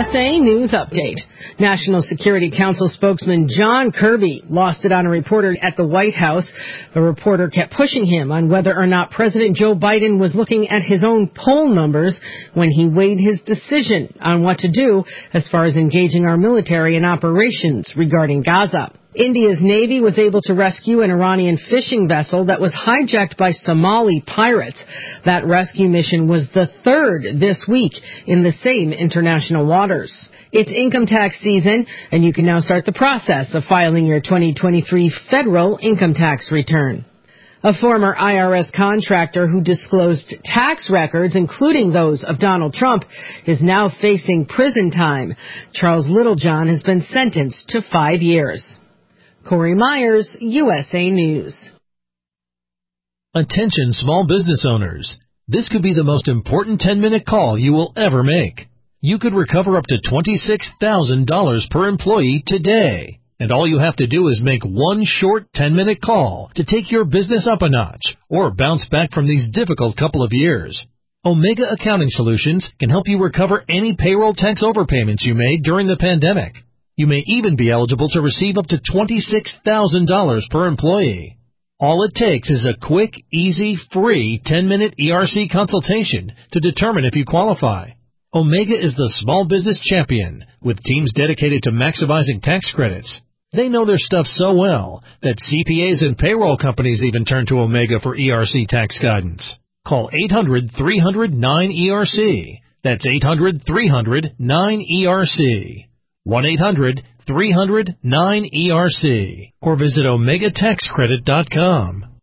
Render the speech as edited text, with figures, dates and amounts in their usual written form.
USA News Update. National Security Council spokesman John Kirby lost it on a reporter at the White House. The reporter kept pushing him on whether or not President Joe Biden was looking at his own poll numbers when he weighed his decision on what to do as far as engaging our military in operations regarding Gaza. India's Navy was able to rescue an Iranian fishing vessel that was hijacked by Somali pirates. That rescue mission was the third this week in the same international waters. It's income tax season, and you can now start the process of filing your 2023 federal income tax return. A former IRS contractor who disclosed tax records, including those of Donald Trump, is now facing prison time. Charles Littlejohn has been sentenced to 5 years. Corey Myers, USA News. Attention small business owners. This could be the most important 10-minute call you will ever make. You could recover up to $26,000 per employee today. And all you have to do is make one short 10-minute call to take your business up a notch or bounce back from these difficult couple of years. Omega Accounting Solutions can help you recover any payroll tax overpayments you made during the pandemic. You may even be eligible to receive up to $26,000 per employee. All it takes is a quick, easy, free 10-minute ERC consultation to determine if you qualify. Omega is the small business champion with teams dedicated to maximizing tax credits. They know their stuff so well that CPAs and payroll companies even turn to Omega for ERC tax guidance. Call 800-300-9ERC. That's 800-300-9ERC. 1-800-300-9ERC or visit OmegaTaxCredit.com.